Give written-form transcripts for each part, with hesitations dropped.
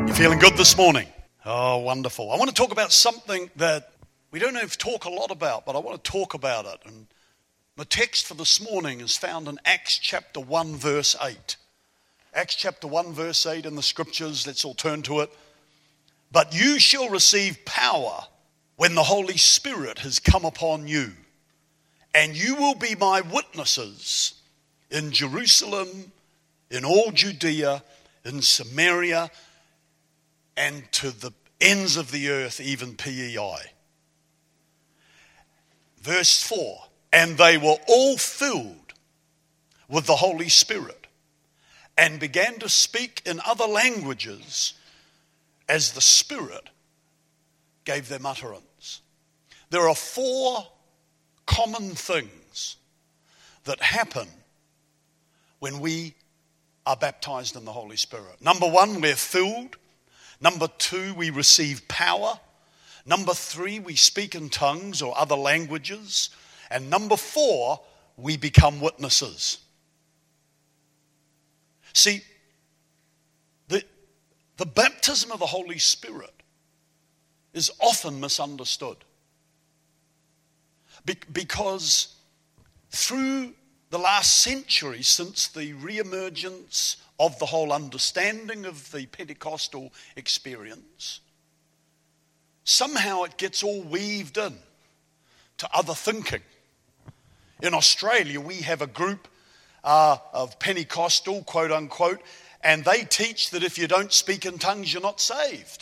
You feeling good this morning? Oh, wonderful. I want to talk about something that we don't have to talk a lot about, but I want to talk about it. And my text for this morning is found in Acts chapter 1, verse 8. Acts chapter 1, verse 8 in the scriptures. Let's all turn to it. But you shall receive power when the Holy Spirit has come upon you, and you will be my witnesses in Jerusalem, in all Judea, in Samaria, and to the ends of the earth, even PEI. Verse 4, and they were all filled with the Holy Spirit and began to speak in other languages as the Spirit gave them utterance. There are four common things that happen when we are baptized in the Holy Spirit. Number one, we're filled. Number two, we receive power. Number three, we speak in tongues or other languages. And number four, we become witnesses. See, the baptism of the Holy Spirit is often misunderstood. Because through the last century, since the re-emergence of the whole understanding of the Pentecostal experience, somehow it gets all weaved in to other thinking. In Australia, we have a group of Pentecostal, quote unquote, and they teach that if you don't speak in tongues, you're not saved.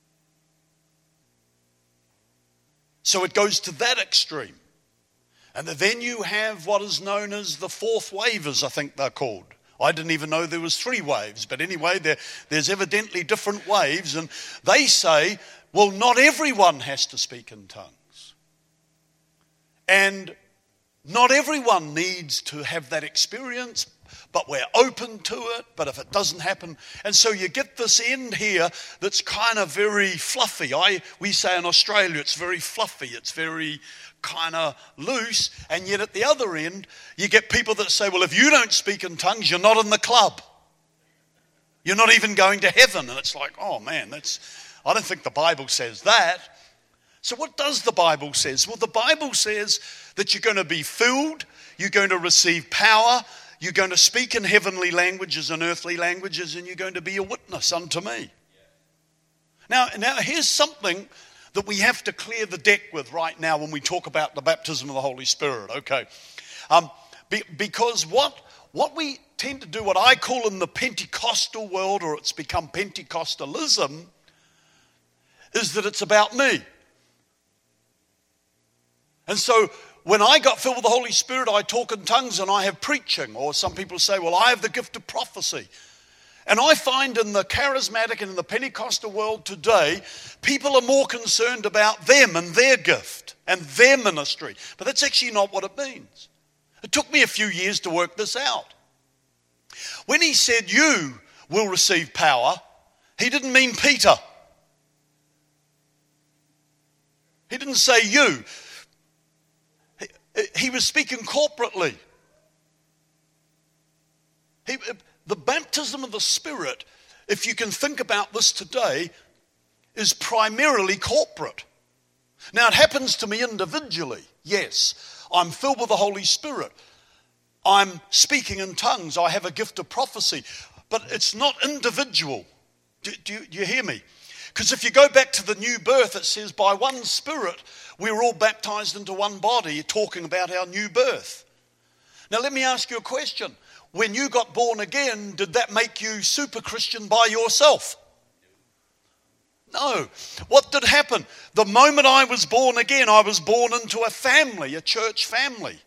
So it goes to that extreme. And then you have what is known as the fourth wavers, I think they're called. I didn't even know there was three waves. But anyway, there's evidently different waves. And they say, well, not everyone has to speak in tongues. And not everyone needs to have that experience, but we're open to it. But if it doesn't happen, and so you get this end here that's kind of very fluffy. We say in Australia it's very fluffy, it's very kind of loose, and yet at the other end you get people that say, well, if you don't speak in tongues, you're not in the club. You're not even going to heaven. And it's like, oh man, I don't think the Bible says that. So what does the Bible says? Well, the Bible says that you're going to be filled, you're going to receive power, you're going to speak in heavenly languages and earthly languages, and you're going to be a witness unto me. Now here's something that we have to clear the deck with right now when we talk about the baptism of the Holy Spirit, okay? Because what we tend to do, what I call in the Pentecostal world, or it's become Pentecostalism, is that it's about me. And so when I got filled with the Holy Spirit, I talk in tongues and I have preaching. Or some people say, well, I have the gift of prophecy. And I find in the charismatic and in the Pentecostal world today, people are more concerned about them and their gift and their ministry. But that's actually not what it means. It took me a few years to work this out. When he said, you will receive power, he didn't mean Peter. He didn't say you. He was speaking corporately. The baptism of the Spirit, if you can think about this today, is primarily corporate. Now, it happens to me individually. Yes, I'm filled with the Holy Spirit. I'm speaking in tongues. I have a gift of prophecy. But it's not individual. Do you hear me? Because if you go back to the new birth, it says by one Spirit, we were all baptized into one body, talking about our new birth. Now, let me ask you a question. When you got born again, did that make you super Christian by yourself? No. What did happen? The moment I was born again, I was born into a family, a church family.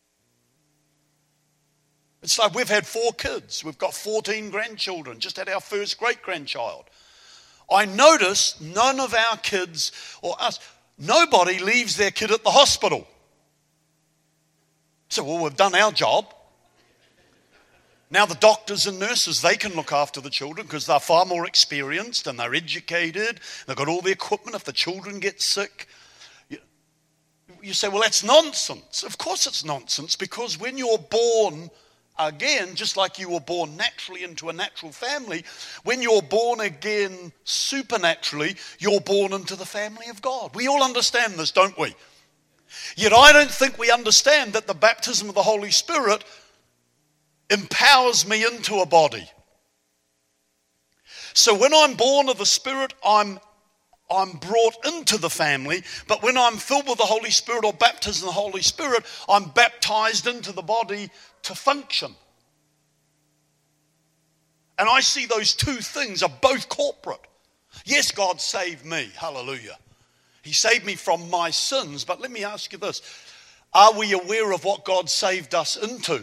It's like we've had 4 kids. We've got 14 grandchildren. Just had our first great-grandchild. I notice none of our kids or us, nobody leaves their kid at the hospital. So, well, we've done our job. Now the doctors and nurses, they can look after the children because they're far more experienced and they're educated. They've got all the equipment. If the children get sick, you say, well, that's nonsense. Of course it's nonsense, because when you're born again, just like you were born naturally into a natural family, when you're born again supernaturally, you're born into the family of God. We all understand this, don't we? Yet I don't think we understand that the baptism of the Holy Spirit empowers me into a body. So when I'm born of the Spirit, I'm brought into the family, but when I'm filled with the Holy Spirit or baptized in the Holy Spirit, I'm baptized into the body to function. And I see those two things are both corporate. Yes, God saved me. Hallelujah. He saved me from my sins. But let me ask you this. Are we aware of what God saved us into?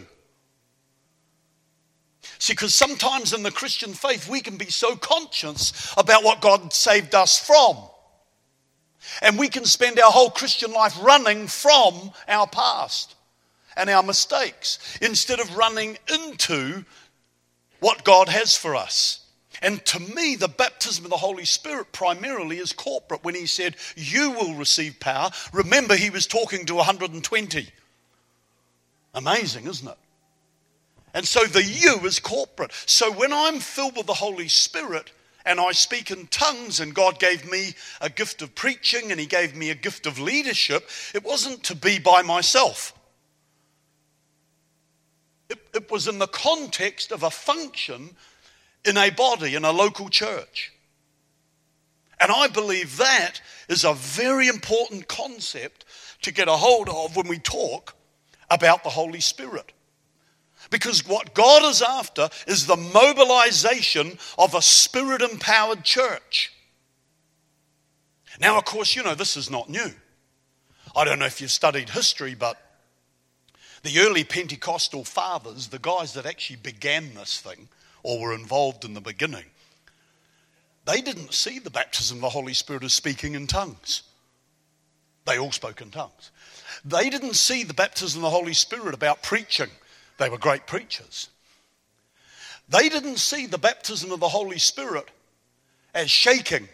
See, because sometimes in the Christian faith, we can be so conscious about what God saved us from. And we can spend our whole Christian life running from our past and our mistakes instead of running into what God has for us. And to me, the baptism of the Holy Spirit primarily is corporate. When he said, you will receive power, remember he was talking to 120. Amazing, isn't it? And so the you is corporate. So when I'm filled with the Holy Spirit and I speak in tongues, and God gave me a gift of preaching and he gave me a gift of leadership, it wasn't to be by myself. It was in the context of a function in a body, in a local church. And I believe that is a very important concept to get a hold of when we talk about the Holy Spirit. Because what God is after is the mobilization of a Spirit-empowered church. Now, of course, you know, this is not new. I don't know if you've studied history, but the early Pentecostal fathers, the guys that actually began this thing, or were involved in the beginning, they didn't see the baptism of the Holy Spirit as speaking in tongues. They all spoke in tongues. They didn't see the baptism of the Holy Spirit about preaching. They were great preachers. They didn't see the baptism of the Holy Spirit as shaking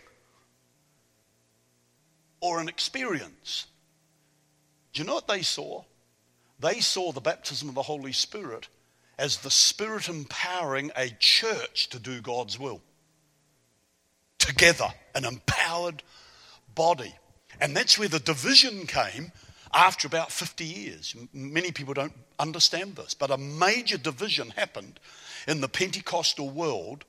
or an experience. Do you know what they saw? They saw the baptism of the Holy Spirit as the Spirit empowering a church to do God's will. Together, an empowered body. And that's where the division came after about 50 years. Many people don't understand this, but a major division happened in the Pentecostal world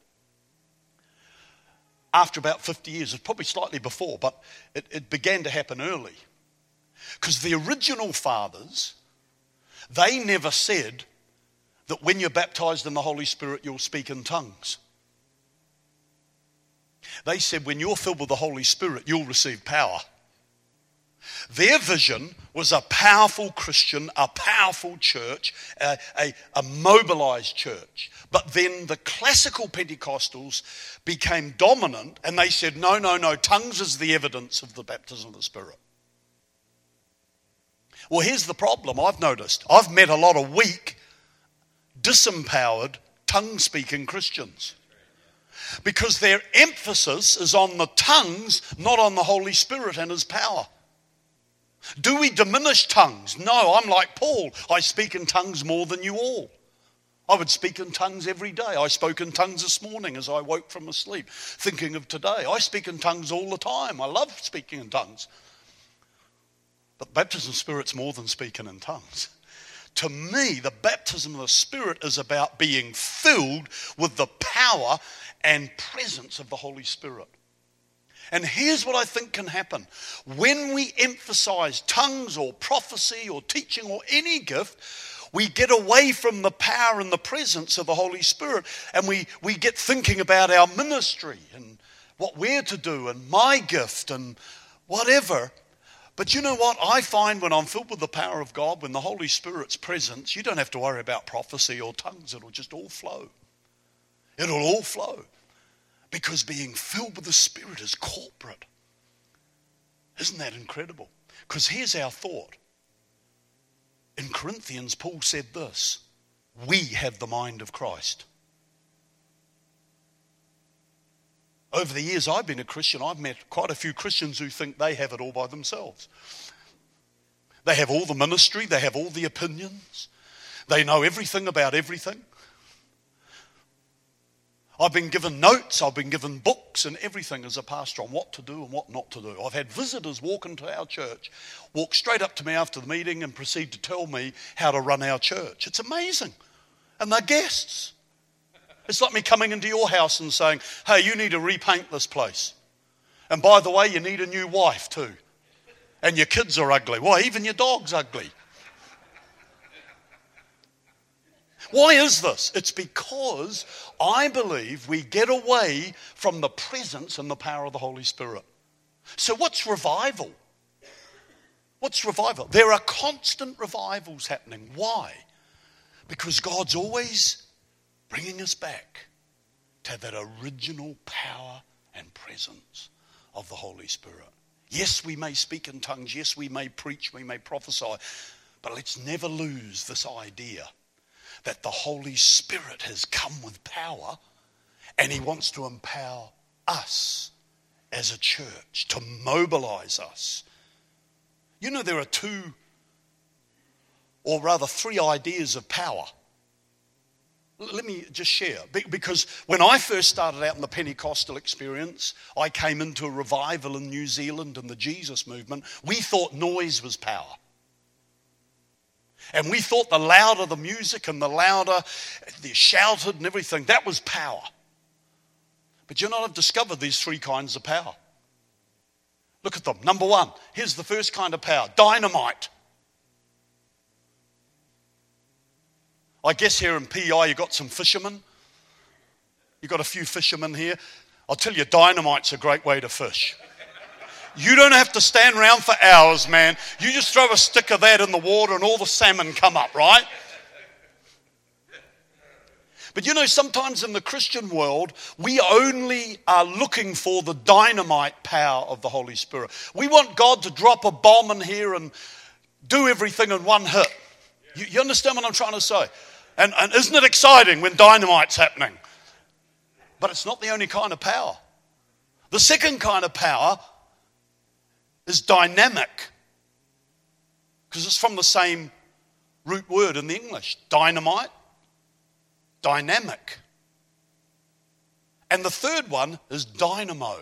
after about 50 years. It's probably slightly before, but it began to happen early. Because the original fathers, they never said that when you're baptized in the Holy Spirit, you'll speak in tongues. They said when you're filled with the Holy Spirit, you'll receive power. Their vision was a powerful Christian, a powerful church, a mobilized church. But then the classical Pentecostals became dominant and they said, no, tongues is the evidence of the baptism of the Spirit. Well, here's the problem I've noticed. I've met a lot of weak, disempowered, tongue-speaking Christians. Because their emphasis is on the tongues, not on the Holy Spirit and his power. Do we diminish tongues? No, I'm like Paul. I speak in tongues more than you all. I would speak in tongues every day. I spoke in tongues this morning as I woke from sleep, thinking of today. I speak in tongues all the time. I love speaking in tongues. But baptism of the Spirit's more than speaking in tongues. To me, the baptism of the Spirit is about being filled with the power and presence of the Holy Spirit. And here's what I think can happen. When we emphasize tongues or prophecy or teaching or any gift, we get away from the power and the presence of the Holy Spirit, and we get thinking about our ministry and what we're to do and my gift and whatever. But you know what? I find when I'm filled with the power of God, when the Holy Spirit's presence, you don't have to worry about prophecy or tongues. It'll just all flow. It'll all flow. Because being filled with the Spirit is corporate. Isn't that incredible? Because here's our thought. In Corinthians, Paul said this: we have the mind of Christ. Over the years I've been a Christian, I've met quite a few Christians who think they have it all by themselves. They have all the ministry, they have all the opinions, They know everything about everything. I've been given notes, I've been given books and everything as a pastor on what to do and what not to do. I've had visitors walk into our church, walk straight up to me after the meeting and proceed to tell me how to run our church. It's amazing. And they're guests. It's like me coming into your house and saying, hey, you need to repaint this place. And by the way, you need a new wife too. And your kids are ugly. Why, even your dog's ugly. Why is this? It's because I believe we get away from the presence and the power of the Holy Spirit. So what's revival? What's revival? There are constant revivals happening. Why? Because God's always bringing us back to that original power and presence of the Holy Spirit. Yes, we may speak in tongues. Yes, we may preach. We may prophesy. But let's never lose this idea that the Holy Spirit has come with power and he wants to empower us as a church, to mobilize us. You know, there are two, or rather three ideas of power. Let me just share, because when I first started out in the Pentecostal experience, I came into a revival in New Zealand and the Jesus movement. We thought noise was power. And we thought the louder the music and the louder they shouted and everything, that was power. But you know, I've discovered these three kinds of power. Look at them. Number one, here's the first kind of power, dynamite. I guess here in PI you've got some fishermen. You've got a few fishermen here. I'll tell you, dynamite's a great way to fish. You don't have to stand around for hours, man. You just throw a stick of that in the water and all the salmon come up, right? But you know, sometimes in the Christian world, we only are looking for the dynamite power of the Holy Spirit. We want God to drop a bomb in here and do everything in one hit. You understand what I'm trying to say? And isn't it exciting when dynamite's happening? But it's not the only kind of power. The second kind of power is dynamic, because it's from the same root word in the English, dynamite, dynamic. And the third one is dynamo.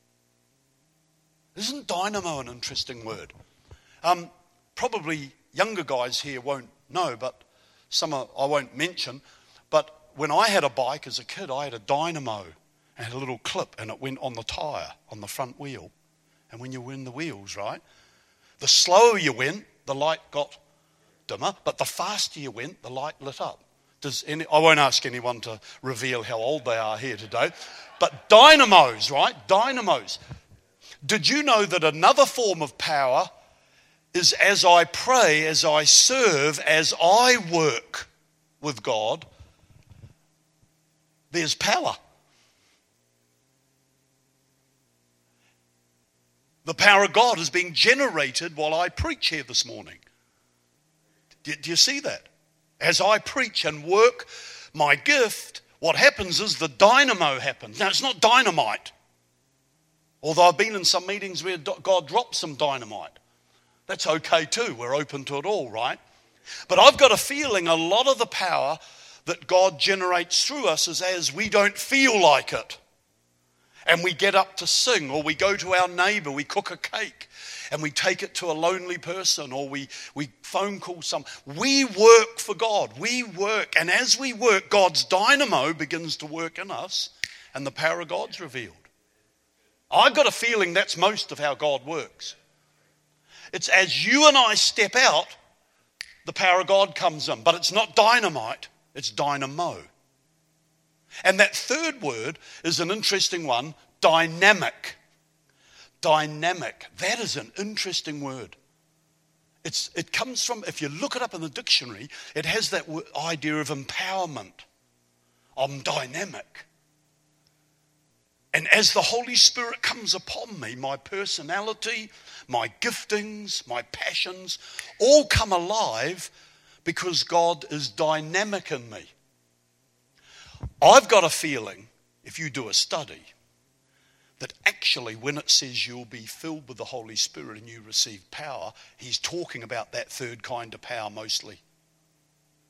Isn't dynamo an interesting word? Probably younger guys here won't know, but some I won't mention. But when I had a bike as a kid, I had a dynamo and had a little clip, and it went on the tyre, on the front wheel. And when you were in the wheels, right, the slower you went, the light got dimmer, but the faster you went, the light lit up. I won't ask anyone to reveal how old they are here today, but dynamos, right, dynamos. Did you know that another form of power is as I pray, as I serve, as I work with God, there's power. The power of God is being generated while I preach here this morning. Do you see that? As I preach and work my gift, what happens is the dynamo happens. Now, it's not dynamite. Although I've been in some meetings where God drops some dynamite. That's okay too. We're open to it all, right? But I've got a feeling a lot of the power that God generates through us is as we don't feel like it. And we get up to sing, or we go to our neighbour, we cook a cake, and we take it to a lonely person, or we phone call some. We work for God. We work. And as we work, God's dynamo begins to work in us, and the power of God's revealed. I've got a feeling that's most of how God works. It's as you and I step out, the power of God comes in. But it's not dynamite, it's dynamo. And that third word is an interesting one, dynamic. Dynamic. That is an interesting word. It comes from, if you look it up in the dictionary, it has that idea of empowerment. I'm dynamic. And as the Holy Spirit comes upon me, my personality, my giftings, my passions, all come alive because God is dynamic in me. I've got a feeling, if you do a study, that actually when it says you'll be filled with the Holy Spirit and you receive power, he's talking about that third kind of power mostly.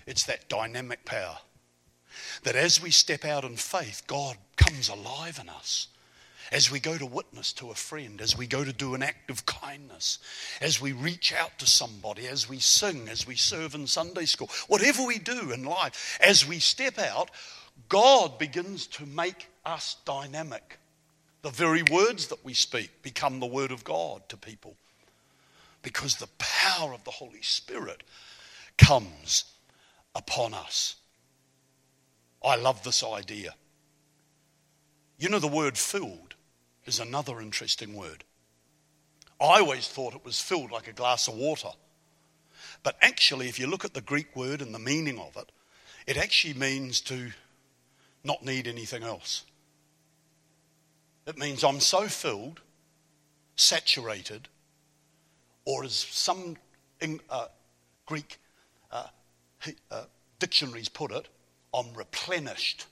It's that dynamic power. That as we step out in faith, God comes alive in us. As we go to witness to a friend, as we go to do an act of kindness, as we reach out to somebody, as we sing, as we serve in Sunday school, whatever we do in life, as we step out, God begins to make us dynamic. The very words that we speak become the word of God to people, because the power of the Holy Spirit comes upon us. I love this idea. You know, the word filled is another interesting word. I always thought it was filled like a glass of water. But actually, if you look at the Greek word and the meaning of it, it actually means to not need anything else. It means I'm so filled, saturated, or as some Greek dictionaries put it, I'm replenished.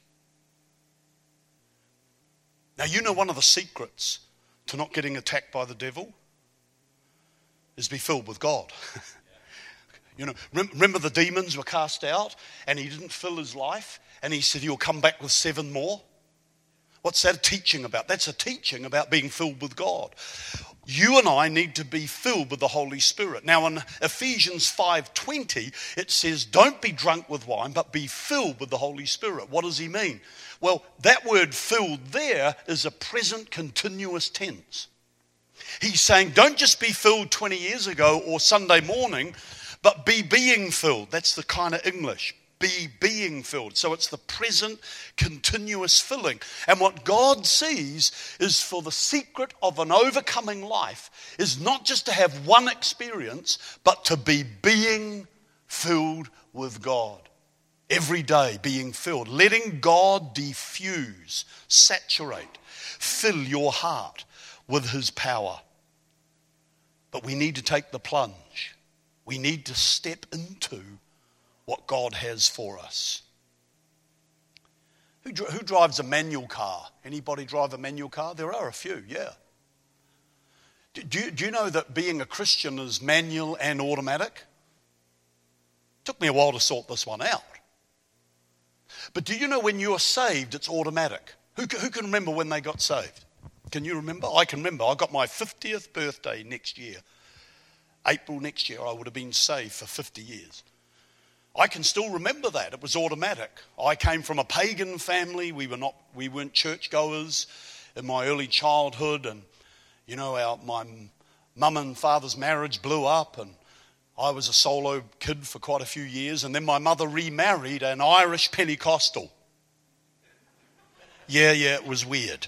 Now, you know, one of the secrets to not getting attacked by the devil is be filled with God. You know, remember the demons were cast out and he didn't fill his life, and he said, you'll come back with 7 more. What's that teaching about? That's a teaching about being filled with God. You and I need to be filled with the Holy Spirit. Now in Ephesians 5:20, it says, don't be drunk with wine, but be filled with the Holy Spirit. What does he mean? Well, that word filled there is a present continuous tense. He's saying, don't just be filled 20 years ago or Sunday morning, but be being filled. That's the kind of English. Be being filled. So it's the present continuous filling. And what God sees is, for the secret of an overcoming life is not just to have one experience, but to be being filled with God. Every day being filled. Letting God diffuse, saturate, fill your heart with his power. But we need to take the plunge. We need to step into what God has for us. Who drives a manual car? Anybody drive a manual car? There are a few, yeah. Do you know that being a Christian is manual and automatic? Took me a while to sort this one out. But do you know when you're saved, it's automatic? Who can remember when they got saved? Can you remember? I can remember. I got my 50th birthday next year. April next year, I would have been saved for 50 years. I can still remember that. It was automatic. I came from a pagan family. We weren't churchgoers in my early childhood, and you know, my mum and father's marriage blew up, and I was a solo kid for quite a few years, and then my mother remarried an Irish Pentecostal. Yeah, it was weird.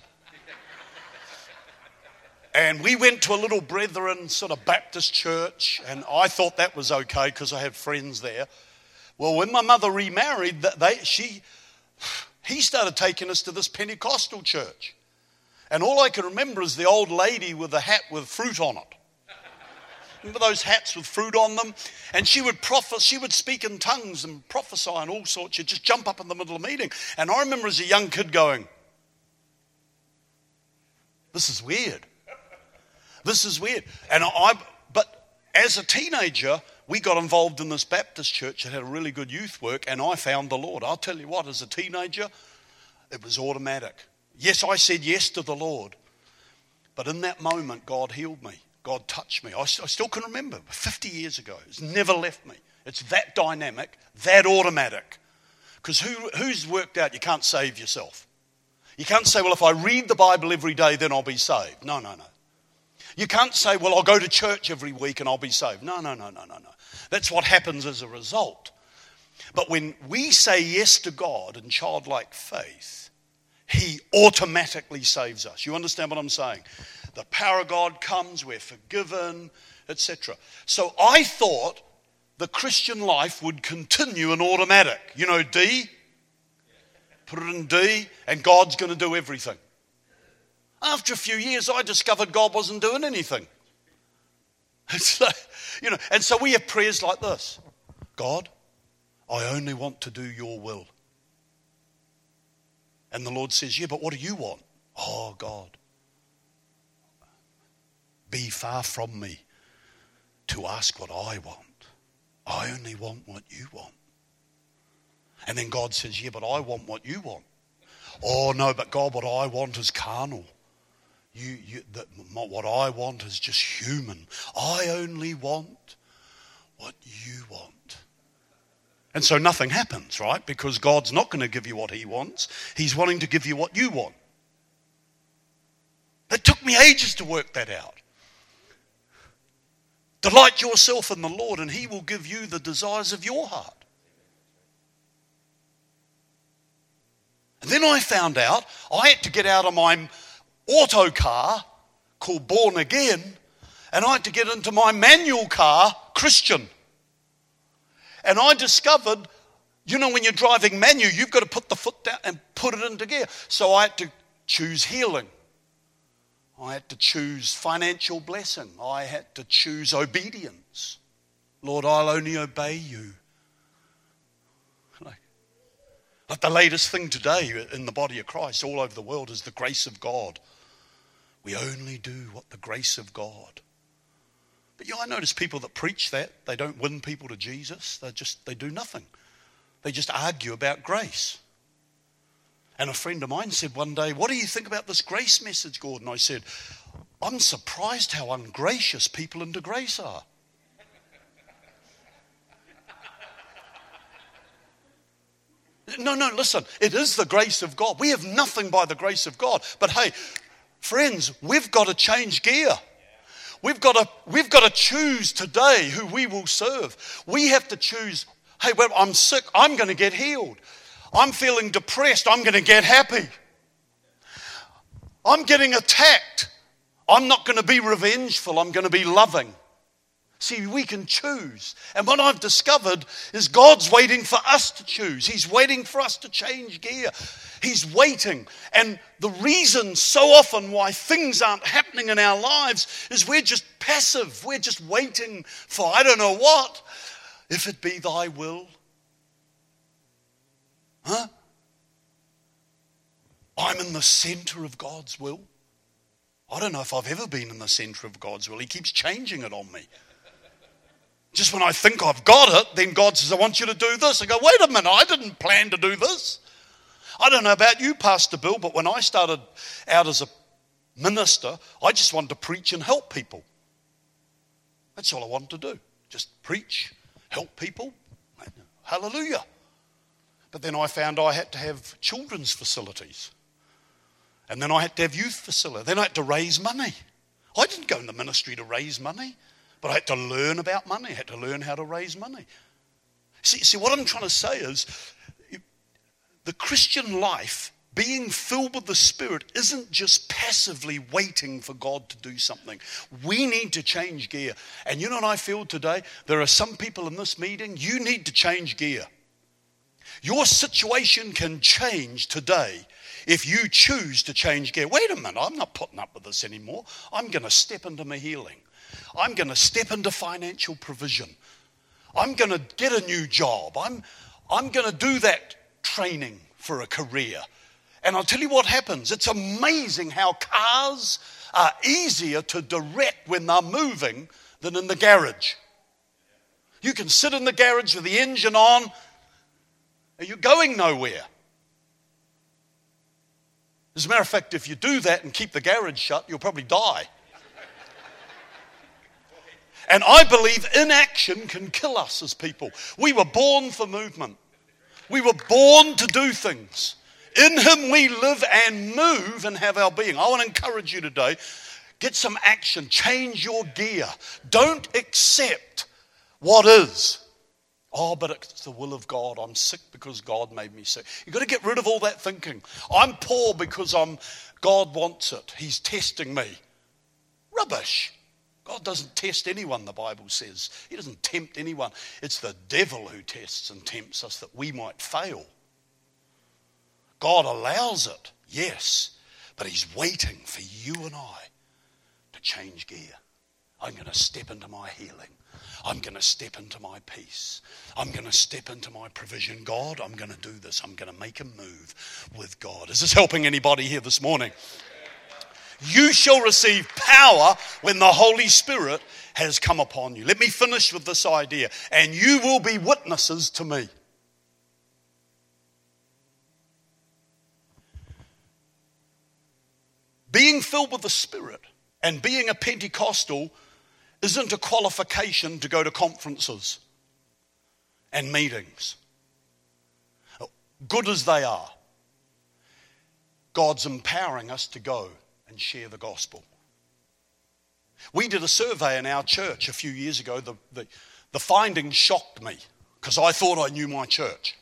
And we went to a little Brethren sort of Baptist church, and I thought that was okay because I had friends there. Well, when my mother remarried, he started taking us to this Pentecostal church. And all I can remember is the old lady with the hat with fruit on it. Remember those hats with fruit on them? And she would speak in tongues and prophesy and all sorts. She'd just jump up in the middle of the meeting. And I remember as a young kid going, this is weird. This is weird. But as a teenager, we got involved in this Baptist church that had a really good youth work, and I found the Lord. I'll tell you what, as a teenager, it was automatic. Yes, I said yes to the Lord. But in that moment, God healed me. God touched me. I still can remember, 50 years ago. It's never left me. It's that dynamic, that automatic. Because who's worked out you can't save yourself? You can't say, well, if I read the Bible every day, then I'll be saved. No. You can't say, well, I'll go to church every week and I'll be saved. No. That's what happens as a result. But when we say yes to God in childlike faith, he automatically saves us. You understand what I'm saying? The power of God comes, we're forgiven, etc. So I thought the Christian life would continue in automatic. You know, D? Put it in D, and God's going to do everything. After a few years, I discovered God wasn't doing anything. It's like, and so we have prayers like this. God, I only want to do your will. And the Lord says, yeah, but what do you want? Oh, God, be far from me to ask what I want. I only want what you want. And then God says, yeah, but I want what you want. Oh, no, but God, what I want is carnal. What I want is just human. I only want what you want. And so nothing happens, right? Because God's not going to give you what he wants. He's wanting to give you what you want. It took me ages to work that out. Delight yourself in the Lord and he will give you the desires of your heart. And then I found out I had to get out of my auto car called Born Again, and I had to get into my manual car, Christian. And I discovered, when you're driving manual, you've got to put the foot down and put it into gear. So I had to choose healing. I had to choose financial blessing. I had to choose obedience. Lord, I'll only obey you. Like the latest thing today in the body of Christ all over the world is the grace of God. We only do what the grace of God. But I notice people that preach that, they don't win people to Jesus. They do nothing. They just argue about grace. And a friend of mine said one day, what do you think about this grace message, Gordon? I said, I'm surprised how ungracious people into grace are. No, listen, it is the grace of God. We have nothing by the grace of God. But hey, friends, we've got to change gear. We've got to choose today who we will serve. We have to choose, hey, well, I'm sick, I'm going to get healed. I'm feeling depressed, I'm going to get happy. I'm getting attacked. I'm not going to be revengeful, I'm going to be loving. See, we can choose. And what I've discovered is God's waiting for us to choose. He's waiting for us to change gear. He's waiting. And the reason so often why things aren't happening in our lives is we're just passive. We're just waiting for I don't know what. If it be thy will. Huh? I'm in the center of God's will. I don't know if I've ever been in the center of God's will. He keeps changing it on me. Just when I think I've got it, then God says, I want you to do this. I go, wait a minute, I didn't plan to do this. I don't know about you, Pastor Bill, but when I started out as a minister, I just wanted to preach and help people. That's all I wanted to do. Just preach, help people. Hallelujah. But then I found I had to have children's facilities. And then I had to have youth facilities. Then I had to raise money. I didn't go in the ministry to raise money. But I had to learn about money. I had to learn how to raise money. See, what I'm trying to say is the Christian life, being filled with the Spirit, isn't just passively waiting for God to do something. We need to change gear. And you know what I feel today? There are some people in this meeting, you need to change gear. Your situation can change today if you choose to change gear. Wait a minute, I'm not putting up with this anymore. I'm going to step into my healing. I'm going to step into financial provision. I'm going to get a new job. I'm going to do that training for a career. And I'll tell you what happens. It's amazing how cars are easier to direct when they're moving than in the garage. You can sit in the garage with the engine on, and you're going nowhere. As a matter of fact, if you do that and keep the garage shut, you'll probably die. And I believe inaction can kill us as people. We were born for movement. We were born to do things. In him we live and move and have our being. I want to encourage you today, get some action, change your gear. Don't accept what is. Oh, but it's the will of God. I'm sick because God made me sick. You've got to get rid of all that thinking. I'm poor because God wants it. He's testing me. Rubbish. God doesn't test anyone, the Bible says. He doesn't tempt anyone. It's the devil who tests and tempts us that we might fail. God allows it, yes, but he's waiting for you and I to change gear. I'm going to step into my healing. I'm going to step into my peace. I'm going to step into my provision. God, I'm going to do this. I'm going to make a move with God. Is this helping anybody here this morning? You shall receive power when the Holy Spirit has come upon you. Let me finish with this idea. And you will be witnesses to me. Being filled with the Spirit and being a Pentecostal isn't a qualification to go to conferences and meetings. Good as they are, God's empowering us to go and share the gospel. We did a survey in our church a few years ago. The findings shocked me because I thought I knew my church.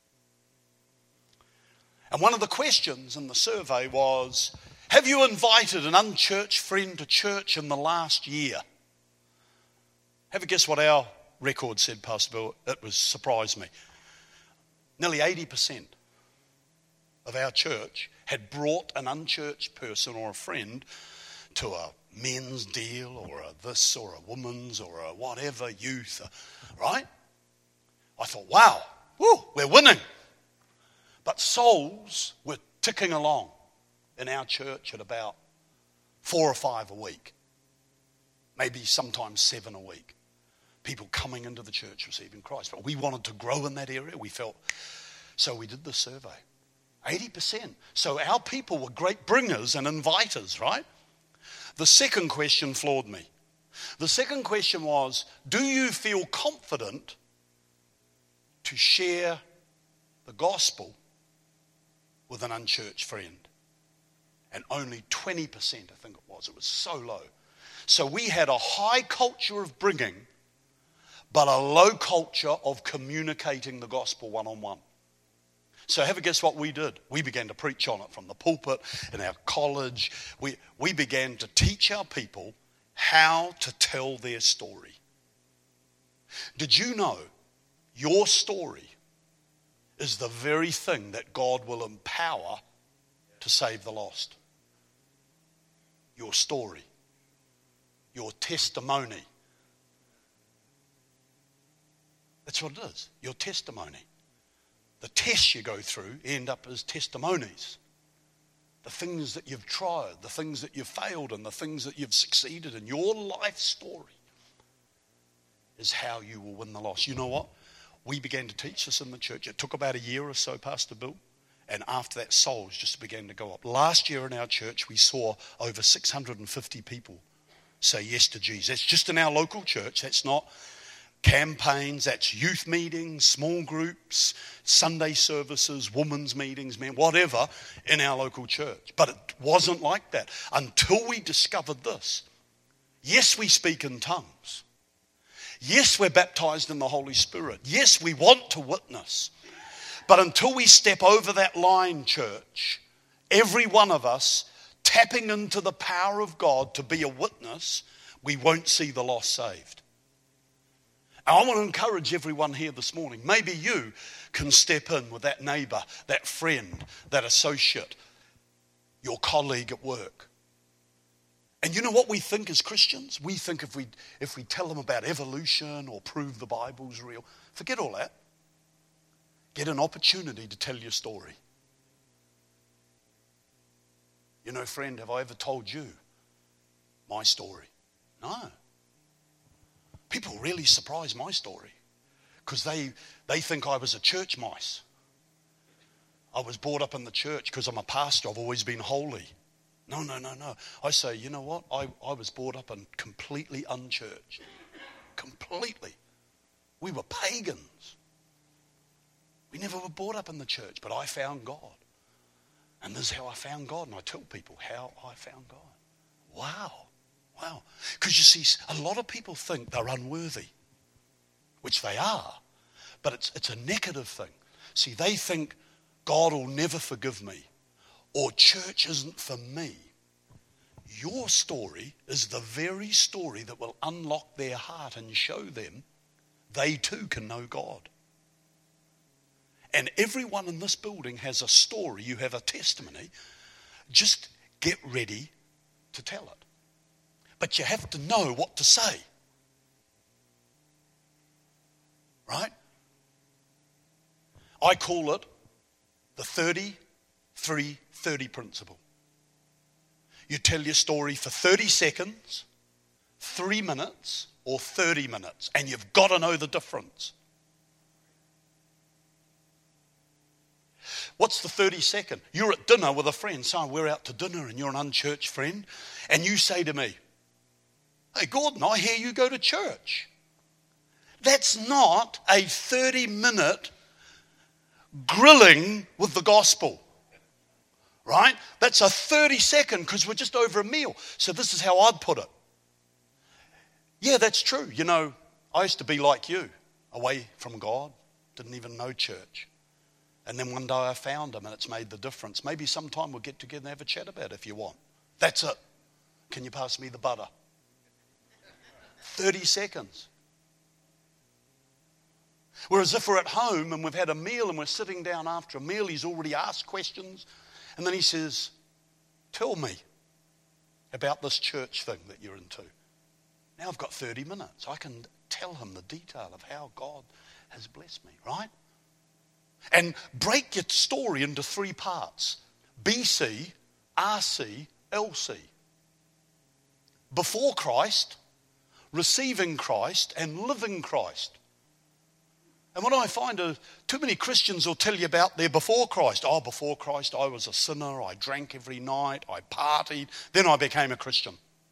And one of the questions in the survey was, have you invited an unchurched friend to church in the last year? Have a guess what our record said, Pastor Bill? It surprised me. Nearly 80% of our church had brought an unchurched person or a friend to a men's deal or a this or a woman's or a whatever youth, right? I thought, wow, we're winning. But souls were ticking along in our church at about 4 or 5 a week, maybe sometimes 7 a week. People coming into the church receiving Christ. But we wanted to grow in that area. We felt, so we did the survey. 80%. So our people were great bringers and inviters, right? The second question floored me. The second question was, do you feel confident to share the gospel with an unchurched friend? And only 20%, I think it was so low. So we had a high culture of bringing, but a low culture of communicating the gospel one-on-one. So have a guess what we did? We began to preach on it from the pulpit in our college. We began to teach our people how to tell their story. Did you know your story is the very thing that God will empower to save the lost? Your story, your testimony. That's what it is, your testimony. The tests you go through end up as testimonies. The things that you've tried, the things that you've failed in, the things that you've succeeded in. Your life story is how you will win the lost. You know what? We began to teach this in the church. It took about a year or so, Pastor Bill. And after that, souls just began to go up. Last year in our church, we saw over 650 people say yes to Jesus. That's just in our local church. That's not campaigns, that's youth meetings, small groups, Sunday services, women's meetings, whatever in our local church. But it wasn't like that until we discovered this. Yes, we speak in tongues. Yes, we're baptized in the Holy Spirit. Yes, we want to witness. But until we step over that line, church, every one of us tapping into the power of God to be a witness, we won't see the lost saved. I want to encourage everyone here this morning. Maybe you can step in with that neighbor, that friend, that associate, your colleague at work. And you know what we think as Christians? We think if we tell them about evolution or prove the Bible's real, forget all that. Get an opportunity to tell your story. You know, friend, have I ever told you my story? No. People really surprise my story because they think I was a church mice. I was brought up in the church because I'm a pastor. I've always been holy. No. I say, you know what? I was brought up in completely unchurched. Completely. We were pagans. We never were brought up in the church, but I found God. And this is how I found God. And I tell people how I found God. Wow. Because you see, a lot of people think they're unworthy, which they are, but it's a negative thing. See, they think God will never forgive me or church isn't for me. Your story is the very story that will unlock their heart and show them they too can know God. And everyone in this building has a story. You have a testimony. Just get ready to tell it. But you have to know what to say. Right? I call it the 30-3-30 principle. You tell your story for 30 seconds, 3 minutes, or 30 minutes. And you've got to know the difference. What's the 30-second? You're at dinner with a friend. So we're out to dinner and you're an unchurched friend. And you say to me, hey, Gordon, I hear you go to church. That's not a 30-minute grilling with the gospel, right? That's a 30-second because we're just over a meal. So this is how I'd put it. Yeah, that's true. You know, I used to be like you, away from God, didn't even know church. And then one day I found him and it's made the difference. Maybe sometime we'll get together and have a chat about it if you want. That's it. Can you pass me the butter? 30 seconds. Whereas if we're at home and we've had a meal and we're sitting down after a meal, he's already asked questions. And then he says, tell me about this church thing that you're into. Now I've got 30 minutes. I can tell him the detail of how God has blessed me, right? And break your story into 3 parts. BC, RC, LC. Before Christ, receiving Christ, and living Christ. And what I find is too many Christians will tell you about their before Christ. Oh, before Christ, I was a sinner. I drank every night. I partied. Then I became a Christian.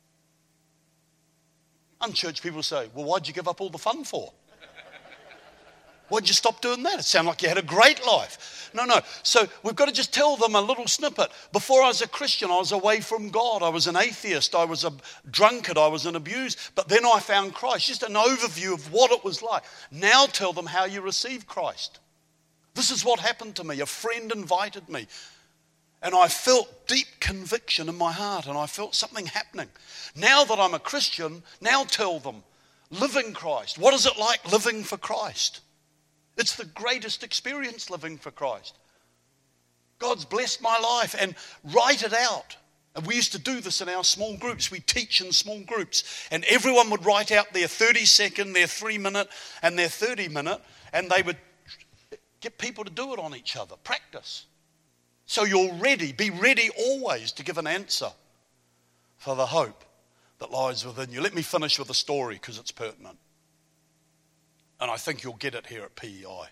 Unchurched people say, well, why'd you give up all the fun for? Why'd you stop doing that? It sounded like you had a great life. No. So we've got to just tell them a little snippet. Before I was a Christian, I was away from God. I was an atheist. I was a drunkard. I was an abused. But then I found Christ. Just an overview of what it was like. Now tell them how you received Christ. This is what happened to me. A friend invited me. And I felt deep conviction in my heart. And I felt something happening. Now that I'm a Christian, now tell them, living Christ. What is it like living for Christ? It's the greatest experience living for Christ. God's blessed my life, and write it out. And we used to do this in our small groups. We teach in small groups. And everyone would write out their 30-second, their 3-minute, and their 30-minute. And they would get people to do it on each other. Practice. So you're ready. Be ready always to give an answer for the hope that lies within you. Let me finish with a story because it's pertinent. And I think you'll get it here at PEI.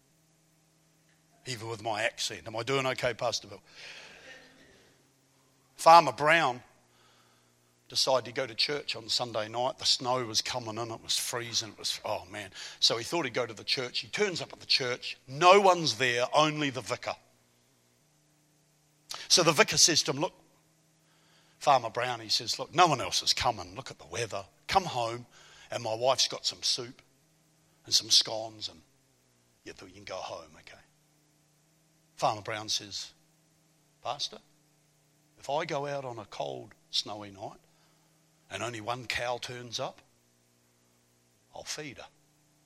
Even with my accent. Am I doing okay, Pastor Bill? Farmer Brown decided to go to church on Sunday night. The snow was coming in. It was freezing. It was, oh man. So he thought he'd go to the church. He turns up at the church. No one's there, only the vicar. So the vicar says to him, look, Farmer Brown, he says, look, no one else is coming. Look at the weather. Come home and my wife's got some soup and some scones, and you can go home, okay? Farmer Brown says, Pastor, if I go out on a cold, snowy night and only one cow turns up, I'll feed her.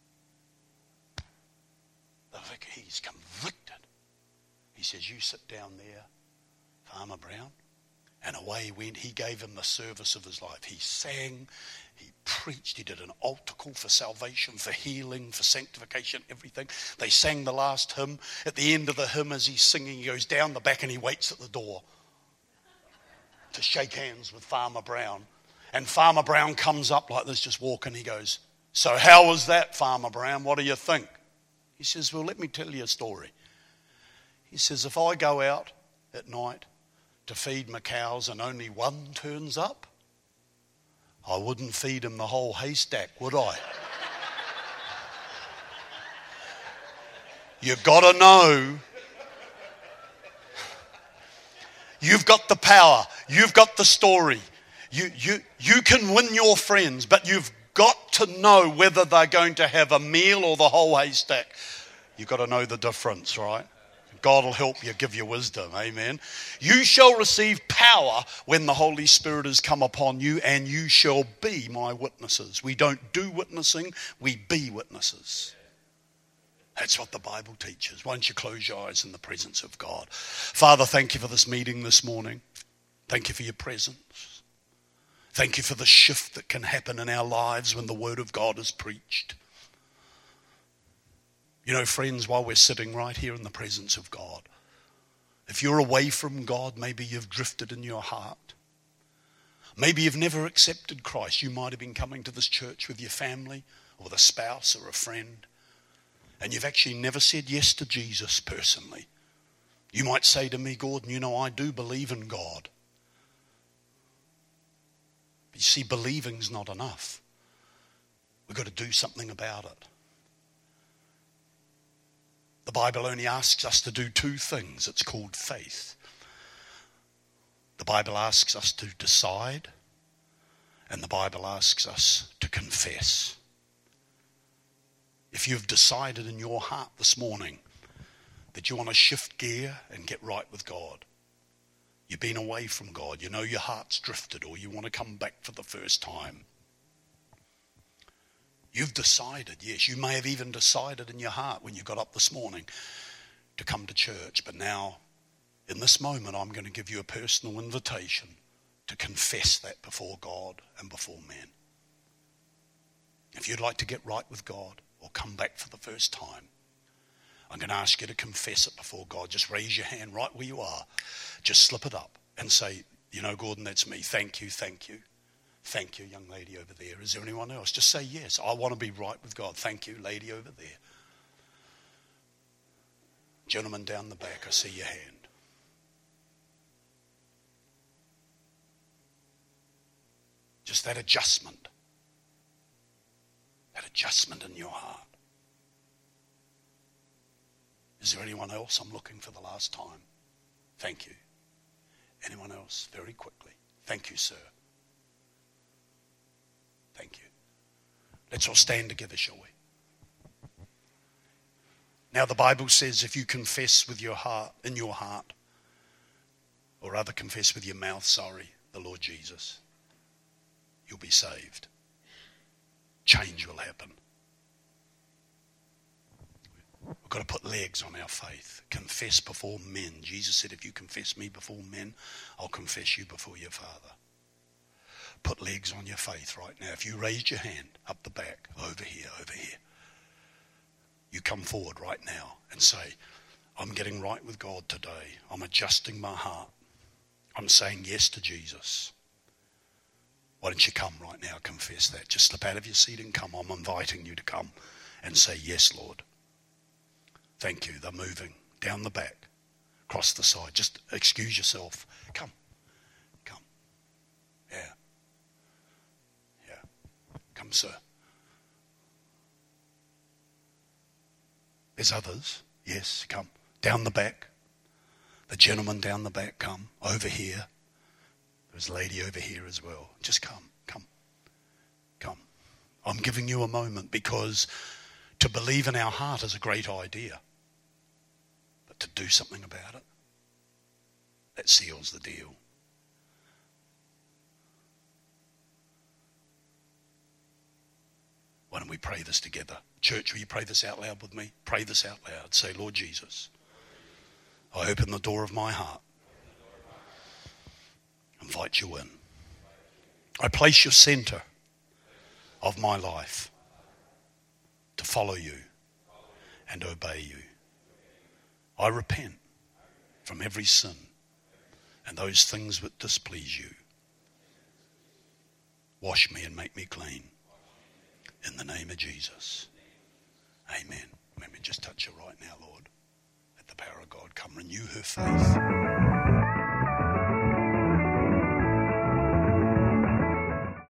The vicar, he's convicted. He says, you sit down there, Farmer Brown. And away he went. He gave him the service of his life. He sang, he preached, he did an altar call for salvation, for healing, for sanctification, everything. They sang the last hymn. At the end of the hymn, as he's singing, he goes down the back and he waits at the door to shake hands with Farmer Brown. And Farmer Brown comes up like this, just walking. He goes, so how was that, Farmer Brown? What do you think? He says, well, let me tell you a story. He says, if I go out at night to feed my cows and only one turns up, I wouldn't feed him the whole haystack, would I? You got to know. You've got the power. You've got the story. You can win your friends, but you've got to know whether they're going to have a meal or the whole haystack. You've got to know the difference, right? God will help you, give you wisdom. Amen. You shall receive power when the Holy Spirit has come upon you, and you shall be my witnesses. We don't do witnessing, we be witnesses. That's what the Bible teaches. Won't you close your eyes in the presence of God? Father, thank you for this meeting this morning. Thank you for your presence. Thank you for the shift that can happen in our lives when the Word of God is preached. You know, friends, while we're sitting right here in the presence of God, if you're away from God, maybe you've drifted in your heart. Maybe you've never accepted Christ. You might have been coming to this church with your family or with a spouse or a friend, and you've actually never said yes to Jesus personally. You might say to me, Gordon, you know, I do believe in God. But you see, believing's not enough. We've got to do something about it. The Bible only asks us to do two things. It's called faith. The Bible asks us to decide, and the Bible asks us to confess. If you've decided in your heart this morning that you want to shift gear and get right with God, you've been away from God, you know your heart's drifted, or you want to come back for the first time. You've decided, yes, you may have even decided in your heart when you got up this morning to come to church, but now, in this moment, I'm going to give you a personal invitation to confess that before God and before men. If you'd like to get right with God or come back for the first time, I'm going to ask you to confess it before God. Just raise your hand right where you are. Just slip it up and say, you know, Gordon, that's me. Thank you, thank you. Thank you, young lady over there. Is there anyone else? Just say yes. I want to be right with God. Thank you, lady over there. Gentleman down the back, I see your hand. Just that adjustment in your heart. Is there anyone else? I'm looking for the last time. Thank you. Anyone else? Very quickly. Thank you, sir. Thank you. Let's all stand together, shall we? Now the Bible says if you confess with your heart, in your heart, or rather confess with your mouth, the Lord Jesus, you'll be saved. Change will happen. We've got to put legs on our faith. Confess before men. Jesus said, if you confess me before men, I'll confess you before your Father. Put legs on your faith right now. If you raised your hand up the back, over here, you come forward right now and say, I'm getting right with God today. I'm adjusting my heart. I'm saying yes to Jesus. Why don't you come right now, confess that. Just slip out of your seat and come. I'm inviting you to come and say, yes, Lord. Thank you. They're moving down the back, across the side. Just excuse yourself. Come. Yeah. Come, sir. There's others. Yes, come. Down the back. The gentleman down the back, come. Over here. There's a lady over here as well. Just come. I'm giving you a moment because to believe in our heart is a great idea. But to do something about it, that seals the deal. Why don't we pray this together? Church, will you pray this out loud with me? Pray this out loud. Say, Lord Jesus, I open the door of my heart. Invite you in. I place you center of my life to follow you and obey you. I repent from every sin and those things that displease you. Wash me and make me clean. In the name of Jesus. Amen. Let me just touch her right now, Lord. Let the power of God come renew her faith.